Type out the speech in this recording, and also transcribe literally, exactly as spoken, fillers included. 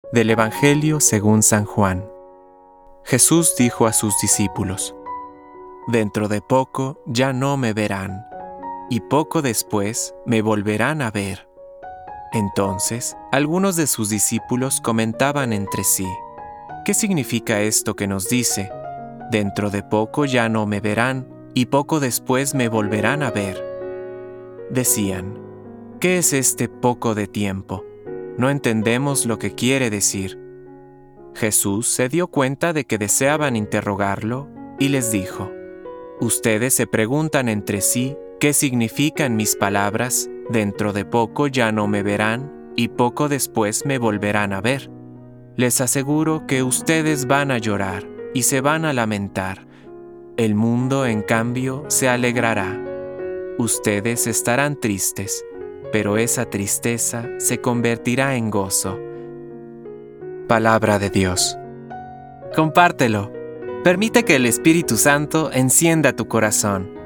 Del Evangelio según San Juan. Jesús dijo a sus discípulos: Dentro de poco ya no me verán, y poco después me volverán a ver. Entonces, algunos de sus discípulos comentaban entre sí: ¿Qué significa esto que nos dice? Dentro de poco ya no me verán, y poco después me volverán a ver. Decían: ¿Qué es este poco de tiempo? No entendemos lo que quiere decir. Jesús se dio cuenta de que deseaban interrogarlo y les dijo: Ustedes se preguntan entre sí qué significan mis palabras, dentro de poco ya no me verán y poco después me volverán a ver. Les aseguro que ustedes van a llorar y se van a lamentar. El mundo, en cambio, se alegrará. Ustedes estarán tristes, pero esa tristeza se convertirá en gozo. Palabra de Dios. Compártelo. Permite que el Espíritu Santo encienda tu corazón.